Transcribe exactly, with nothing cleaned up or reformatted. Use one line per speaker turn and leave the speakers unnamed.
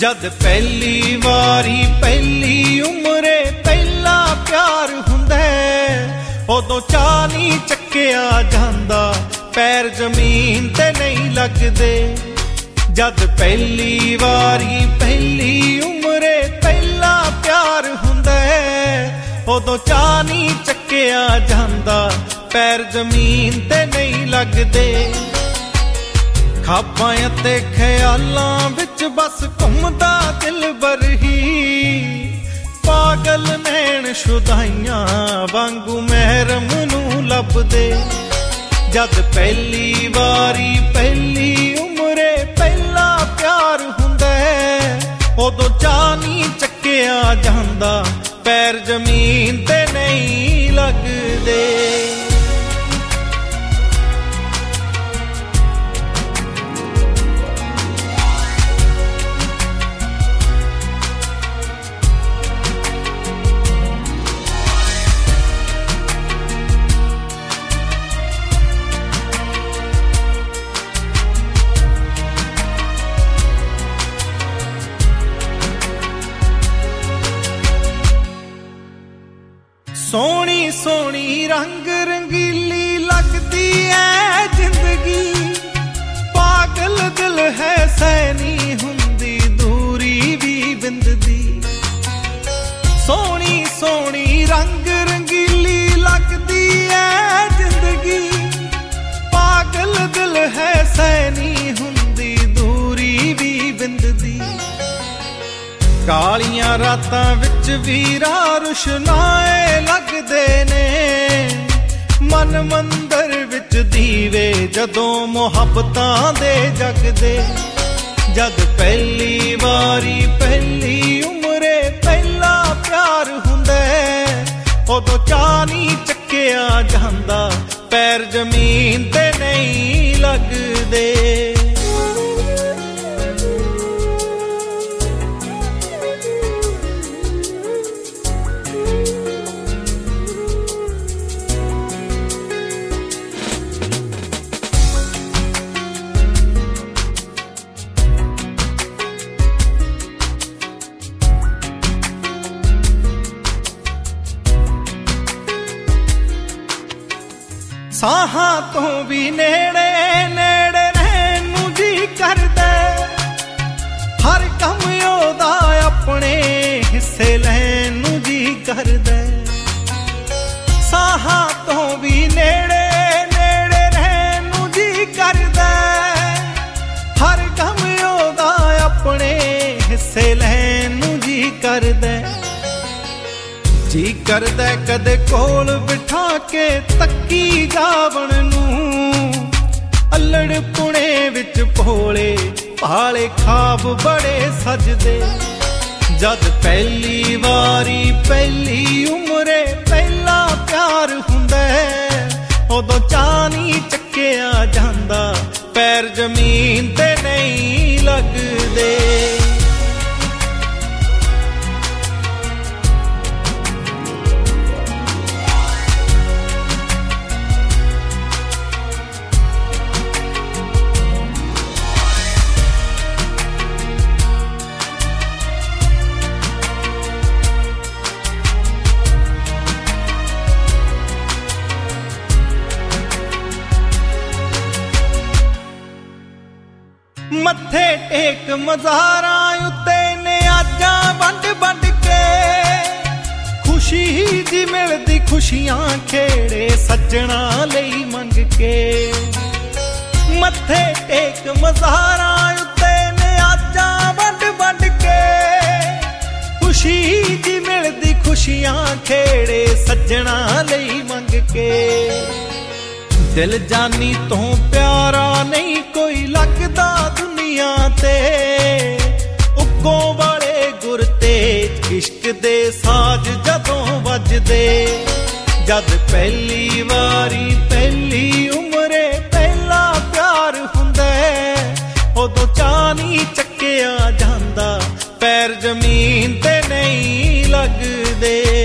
जद पहली वारी पहली उमरे पहला प्यार हुंदा उदों चा नहीं चक्किया जांदा पैर जमीन ते नहीं लगदे। जद पहली वारी पहली उमरे पहला प्यार हुंदा उदों चा नहीं चक्किया जांदा पैर जमीन ते नहीं लगदे। खाबां ते ख्यालां विच बस घुमदा दिल बरही पागल नैन शुदाइयां वांगू महरम नूं लभदे। जद पहली वारी पहली उमरे पहला प्यार हुंदा उदों चा नहीं चक्किया जांदा पैर जमीन ते नहीं लगदे। सोनी सोनी रंग रंगीली लगती है जिंदगी पागल दिल है सैनी हुंदी दूरी भी बिंददी। सोनी सोनी रंग रंगीली लगती है जिंदगी पागल दिल है सैनी हुंदी दूरी भी बिंददी। कालियां रातां विच वीरा रुशनाए लगदे ने मन मंदर विच दीवे जदों मुहब्बतां दे जगदे। जद पहली वारी पहली उमरे पहला प्यार हुंदा उदों चा नहीं चक्किया जांदा पैर जमीन ते नहीं लगदे। साहां तो भी नेड़े नेड़े रहन नूं जी करदा हर कम ओदा अपने हिस्से लैन नूं जी करदा। साहां तो भी नेड़े नेड़े रहन नूं जी करदा हर कम ओदा अपने हिस्से लैन नूं जी करदा। जी करदा कदे कोल बिठा के तक्की जावण नूं अल्लड़ पुणे विच भोले भाले ख्वाब बड़े सजदे। जद पहली वारी पहली उमरे पहला प्यार हुंदा उदों चा नहीं चक्किया जांदा पैर जमीन ते नहीं लगदे। मत्थे टेक मज़ारां उत्ते ने आजा वंड वंड के खुशी जी मिलदी खुशियां खेड़े सज्जणा लई मंग के। मत्थे टेक मज़ारां उत्ते ने आजा वंड वंड के खुशी जी मिलदी खुशियां खेड़े सज्जणा लई मंग के। दिल जानी तो प्यारा नहीं कोई लगदा दुनिया ते उगों वाले गुर तेज इश्क दे साज जदों वजदे। जद पहली वारी पहली उमरे पहला प्यार हुंदा उदों चा नहीं चक्किया जांदा पैर जमीन ते नहीं लगदे।